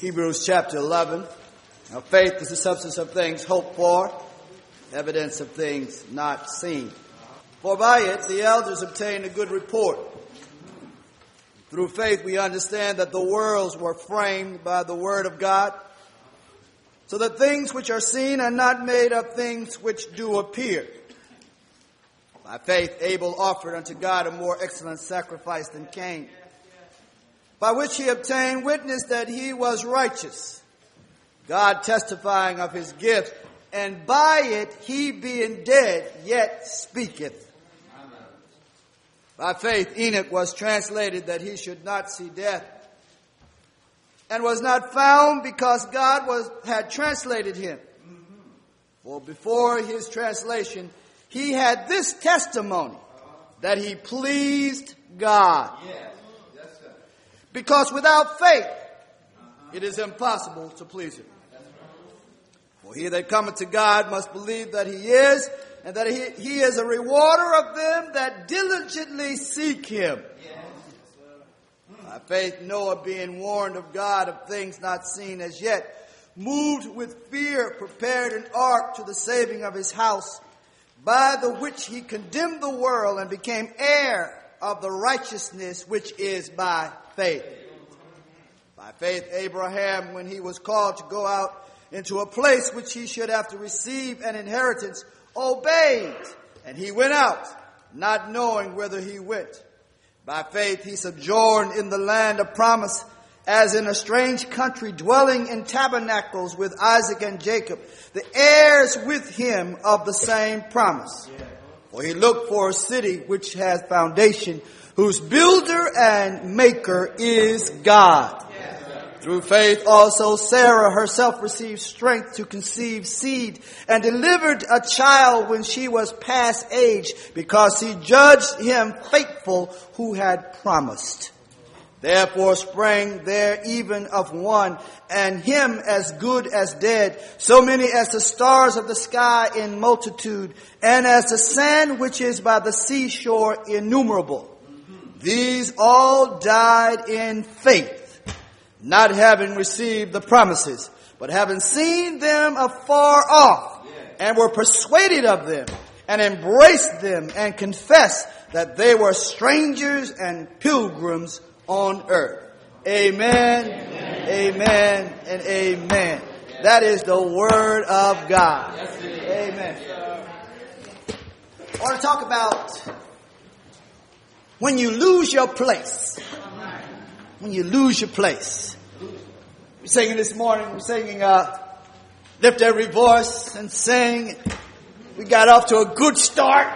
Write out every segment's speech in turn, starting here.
Hebrews chapter 11. Now, faith is the substance of things hoped for, evidence of things not seen. For by it the elders obtained a good report. Through faith we understand that the worlds were framed by the word of God, so that things which are seen are not made of things which do appear. By faith Abel offered unto God a more excellent sacrifice than Cain, by which he obtained witness that he was righteous, God testifying of his gift, and by it he being dead yet speaketh. Amen. By faith Enoch was translated that he should not see death, and was not found because God had translated him. For before his translation he had this testimony, that he pleased God. Because without faith it is impossible to please him. For he that cometh to God must believe that he is, and that he is a rewarder of them that diligently seek him. By faith Noah, being warned of God of things not seen as yet, moved with fear, prepared an ark to the saving of his house, by the which he condemned the world and became heir of the righteousness which is by faith. By faith Abraham, when he was called to go out into a place which he should have to receive an inheritance, obeyed, and he went out, not knowing whither he went. By faith he sojourned in the land of promise, as in a strange country, dwelling in tabernacles with Isaac and Jacob, the heirs with him of the same promise. For he looked for a city which has foundation, whose builder and maker is God. Through faith also Sarah herself received strength to conceive seed, and delivered a child when she was past age, because he judged him faithful who had promised. Therefore sprang there even of one, and him as good as dead, so many as the stars of the sky in multitude, and as the sand which is by the seashore innumerable. These all died in faith, not having received the promises, but having seen them afar off, and were persuaded of them, and embraced them, and confessed that they were strangers and pilgrims on earth. Amen, amen, and amen. That is the word of God. Amen. I want to talk about when you lose your place. When you lose your place. We're singing this morning, we're singing Lift Every Voice and Sing. We got off to a good start.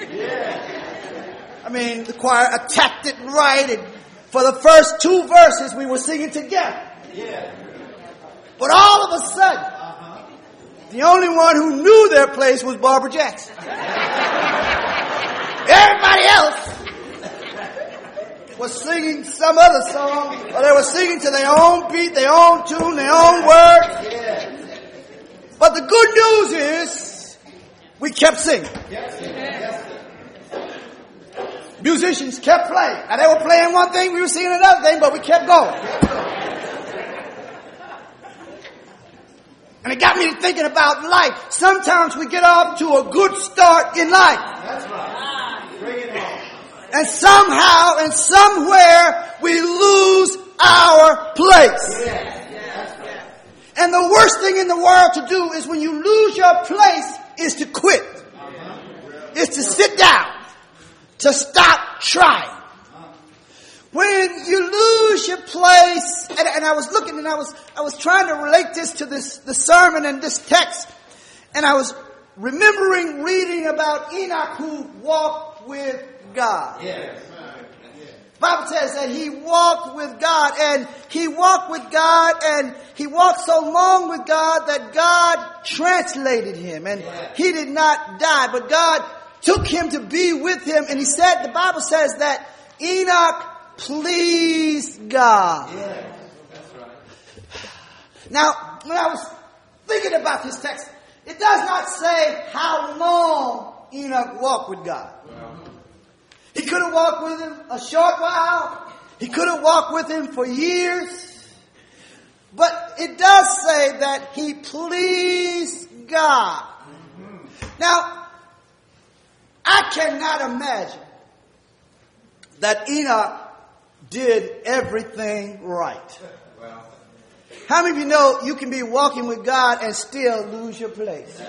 I mean, the choir attacked it right, and for the first two verses we were singing together. But all of a sudden, the only one who knew their place was Barbara Jackson. Everybody else was singing some other song, or they were singing to their own beat, their own tune, their own word. But the good news is, we kept singing. Musicians kept playing. Now they were playing one thing, we were singing another thing, but we kept going. And it got me thinking about life. Sometimes we get off to a good start in life. That's right. Bring it on. And somehow and somewhere we lose our place. And the worst thing in the world to do is when you lose your place is to quit. Is to sit down. To stop trying. When you lose your place, and I was looking and I was trying to relate this to the sermon and this text, and I was remembering reading about Enoch who walked with God. The Bible says that he walked with God, and he walked with God, and he walked so long with God that God translated him, and he did not die, but God took him to be with him, and he said, the Bible says that Enoch pleased God. That's right. Now, when I was thinking about this text, it does not say how long Enoch walked with God. He could have walked with him a short while. He could have walked with him for years. But it does say that he pleased God. Now, I cannot imagine that Enoch did everything right. How many of you know you can be walking with God and still lose your place?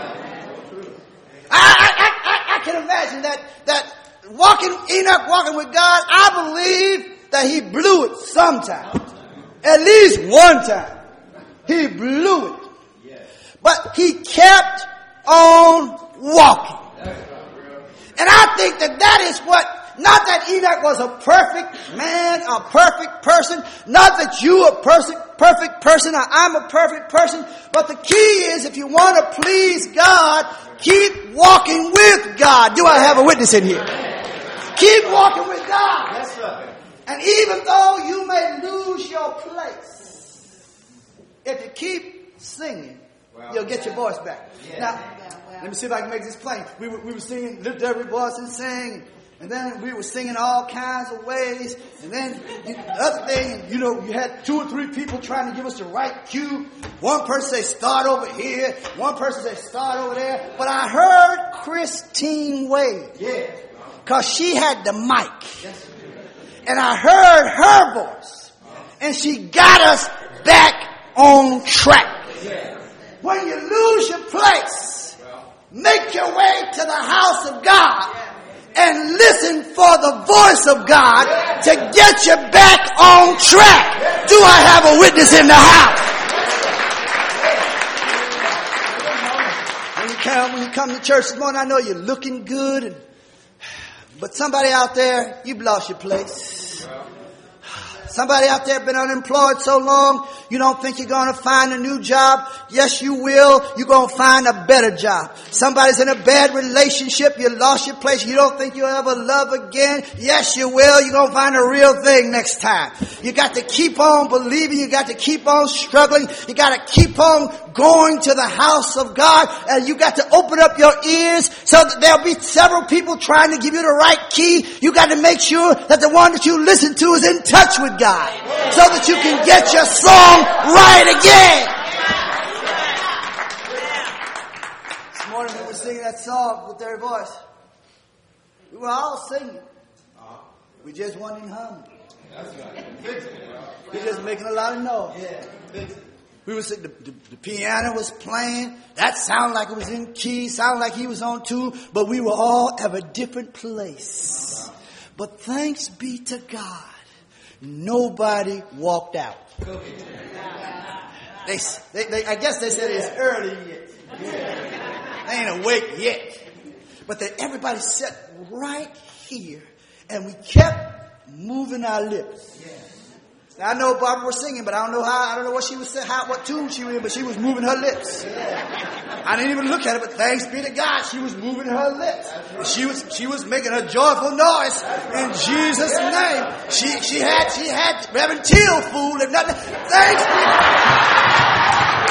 I can imagine that Enoch walking with God, I believe that he blew it sometime. At least one time. He blew it. But he kept on walking. And I think that is what, not that Enoch was a perfect man, a perfect person, not that you are a perfect person or I'm a perfect person, but the key is if you want to please God, keep walking with God. Do I have a witness in here? Keep walking with God. That's right. And even though you may lose your place, if you keep singing, you'll get your voice back. Now, let me see if I can make this plain. We were singing, lift every voice and sing. And then we were singing all kinds of ways. And then the other thing, you had 2 or 3 people trying to give us the right cue. One person say start over here. One person say start over there. But I heard Christine Wade. Yeah. Because she had the mic. And I heard her voice. And she got us back on track. When you lose your place, make your way to the house of God. And listen for the voice of God to get you back on track. Do I have a witness in the house? When you come to church this morning, I know you're looking good, but somebody out there, you've lost your place. Somebody out there been unemployed so long, you don't think you're going to find a new job. Yes, you will. You're going to find a better job. Somebody's in a bad relationship. You lost your place. You don't think you'll ever love again. Yes, you will. You're going to find a real thing next time. You got to keep on believing. You got to keep on struggling. You got to keep on going to the house of God. And you got to open up your ears so that there'll be several people trying to give you the right key. You got to make sure that the one that you listen to is in touch with God. So that you can get your song right again. This morning we were singing that song with their voice. We were all singing. We just wasn't humming. We were just making a lot of noise. We were singing, the piano was playing. That sounded like it was in key, sounded like he was on tune, but we were all at a different place. But thanks be to God. Nobody walked out. I guess they said it's early yet. They ain't awake yet. But everybody sat right here and we kept moving our lips. Now, I know Barbara was singing, but I don't know what she was saying, what tune she was in, but she was moving her lips. I didn't even look at it, but thanks be to God, she was moving her lips. She was making a joyful noise in Jesus' name. She had Reverend Till fooled and nothing. Thanks be to God.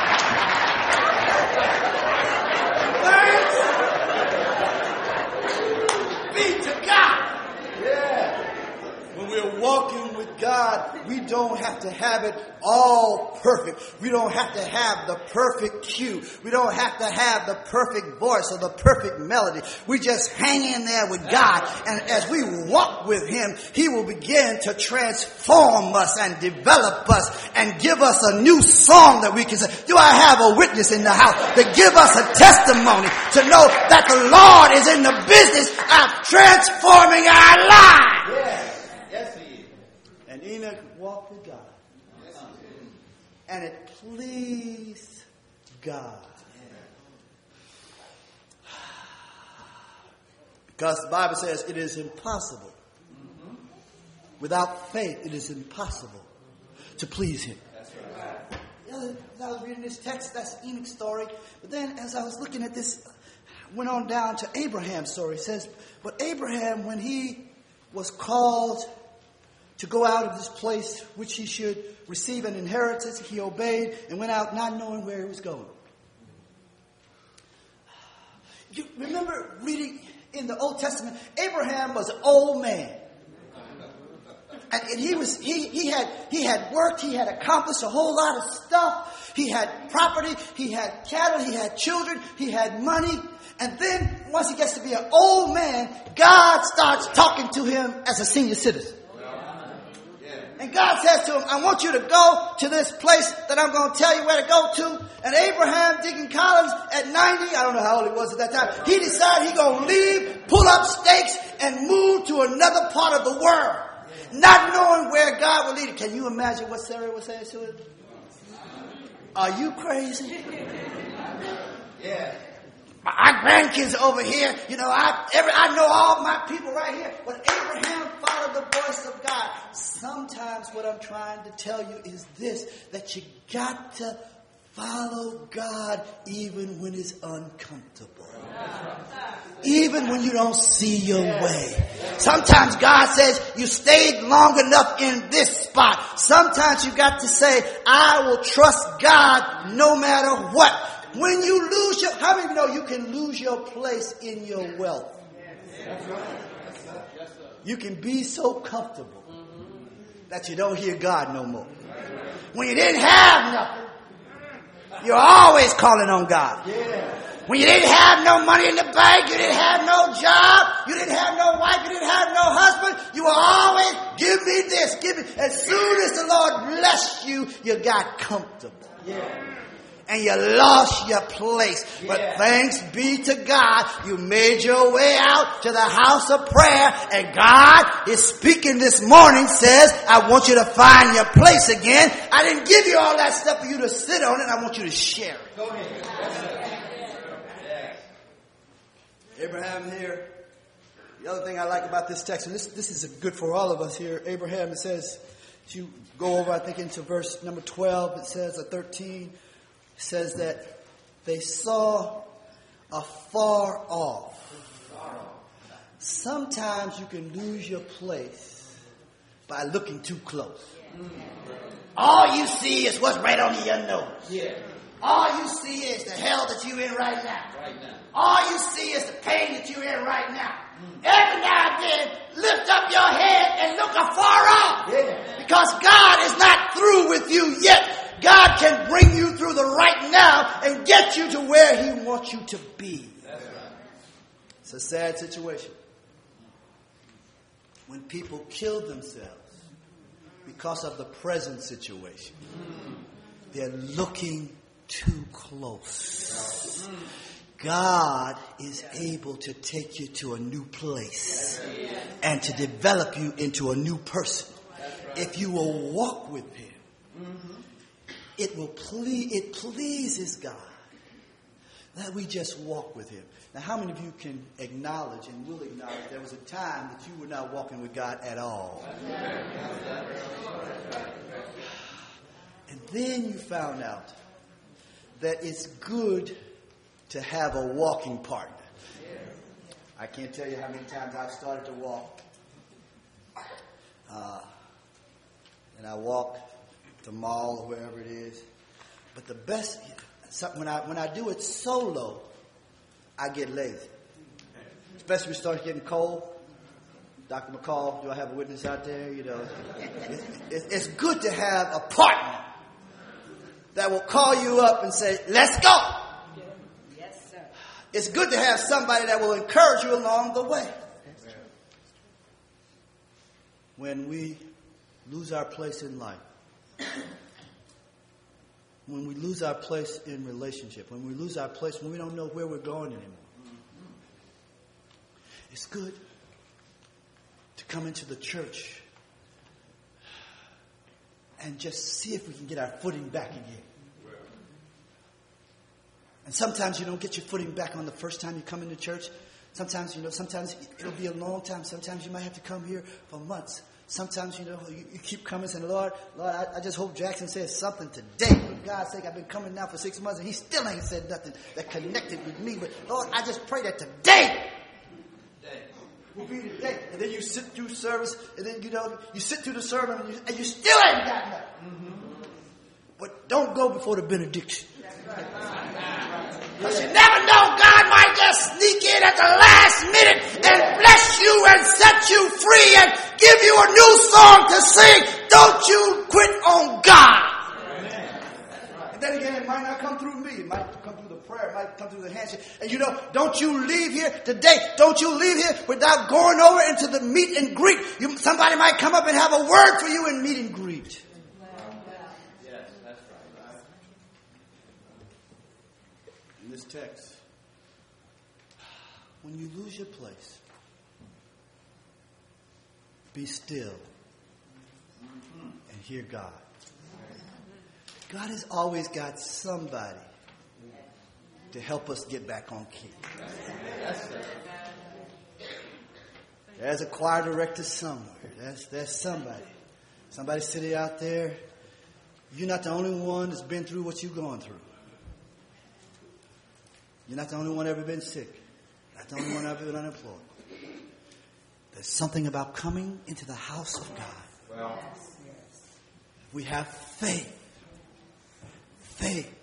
Thanks be to God. Yeah. When we're walking with God, we don't have to have it all perfect. We don't have to have the perfect cue. We don't have to have the perfect voice or the perfect melody. We just hang in there with God. And as we walk with Him, He will begin to transform us and develop us and give us a new song that we can say. Do I have a witness in the house to give us a testimony to know that the Lord is in the business of transforming our lives? And Enoch walked with God. And it pleased God. Because the Bible says it is impossible. Without faith, it is impossible to please Him. As I was reading this text, that's Enoch's story. But then as I was looking at this, went on down to Abraham's story. It says, but Abraham, when he was called to go out of this place which he should receive an inheritance, he obeyed and went out not knowing where he was going. You remember reading in the Old Testament, Abraham was an old man. And he had worked, he had accomplished a whole lot of stuff. He had property, he had cattle, he had children, he had money. And then once he gets to be an old man, God starts talking to him as a senior citizen. And God says to him, I want you to go to this place that I'm going to tell you where to go to. And Abraham Deacon Collins at 90, I don't know how old he was at that time, he decided he's going to leave, pull up stakes, and move to another part of the world. Not knowing where God will lead him. Can you imagine what Sarah would say to him? Are you crazy? Yeah. My grandkids are over here. You know, I know all my people right here. But Abraham followed the voice of God. Sometimes what I'm trying to tell you is this, that you got to follow God even when it's uncomfortable. Even when you don't see your way. Sometimes God says you stayed long enough in this spot. Sometimes you got to say, I will trust God no matter what. When you lose how many of you know you can lose your place in your wealth? You can be so comfortable that you don't hear God no more. When you didn't have nothing, you're always calling on God. When you didn't have no money in the bank, you didn't have no job, you didn't have no wife, you didn't have no husband, you were always, give me this, give me. As soon as the Lord blessed you, you got comfortable. And you lost your place. But thanks be to God, you made your way out to the house of prayer. And God is speaking this morning, says, I want you to find your place again. I didn't give you all that stuff for you to sit on it. I want you to share it. Go ahead. Abraham here. The other thing I like about this text, and this is good for all of us here. Abraham, it says, if you go over, I think, into verse number 12, it says, or 13, it says that they saw afar off. Sometimes you can lose your place by looking too close. All you see is what's right under your nose. All you see is the hell that you're in right now. All you see is the pain that you're in right now. Every now and then, lift up your head and look afar off. Because God is not through with you yet. God can bring you through the right now and get you to where He wants you to be. It's a sad situation. When people kill themselves because of the present situation, they're looking too close. God is able to take you to a new place and to develop you into a new person. If you will walk with Him, it pleases God that we just walk with Him. Now, how many of you can acknowledge and will acknowledge there was a time that you were not walking with God at all? And then you found out that it's good to have a walking partner. I can't tell you how many times I've started to walk. And I walk the mall or wherever it is. But the best, when I do it solo, I get lazy. Especially when it starts getting cold. Dr. McCall, do I have a witness out there? You know, it's good to have a partner that will call you up and say, let's go. Yes, sir. It's good to have somebody that will encourage you along the way. When we lose our place in life, when we lose our place in relationship, when we lose our place, when we don't know where we're going anymore, it's good to come into the church and just see if we can get our footing back again. And sometimes you don't get your footing back on the first time you come into church. Sometimes it'll be a long time. Sometimes you might have to come here for months. Sometimes, you keep coming saying, Lord, I just hope Jackson says something today. For God's sake, I've been coming now for 6 months and he still ain't said nothing that connected with me. But Lord, I just pray that today will be the day. And then you sit through service, and then, you sit through the sermon and you still ain't got nothing. But don't go before the benediction. Because you never know, God might just sneak in at the last minute and bless you and set you free and give you a new song to sing. Don't you quit on God. And then again, it might not come through me. It might come through the prayer. It might come through the handshake. And you know, don't you leave here today. Don't you leave here without going over into the meet and greet. Somebody might come up and have a word for you in meet and greet. Yes, that's right. In this text, when you lose your place, be still and hear God. God has always got somebody to help us get back on key. There's a choir director somewhere. There's somebody. Somebody sitting out there. You're not the only one that's been through what you're going through. You're not the only one ever been sick. Not the only one ever been unemployed. There's something about coming into the house of God. Well, We have faith. Faith.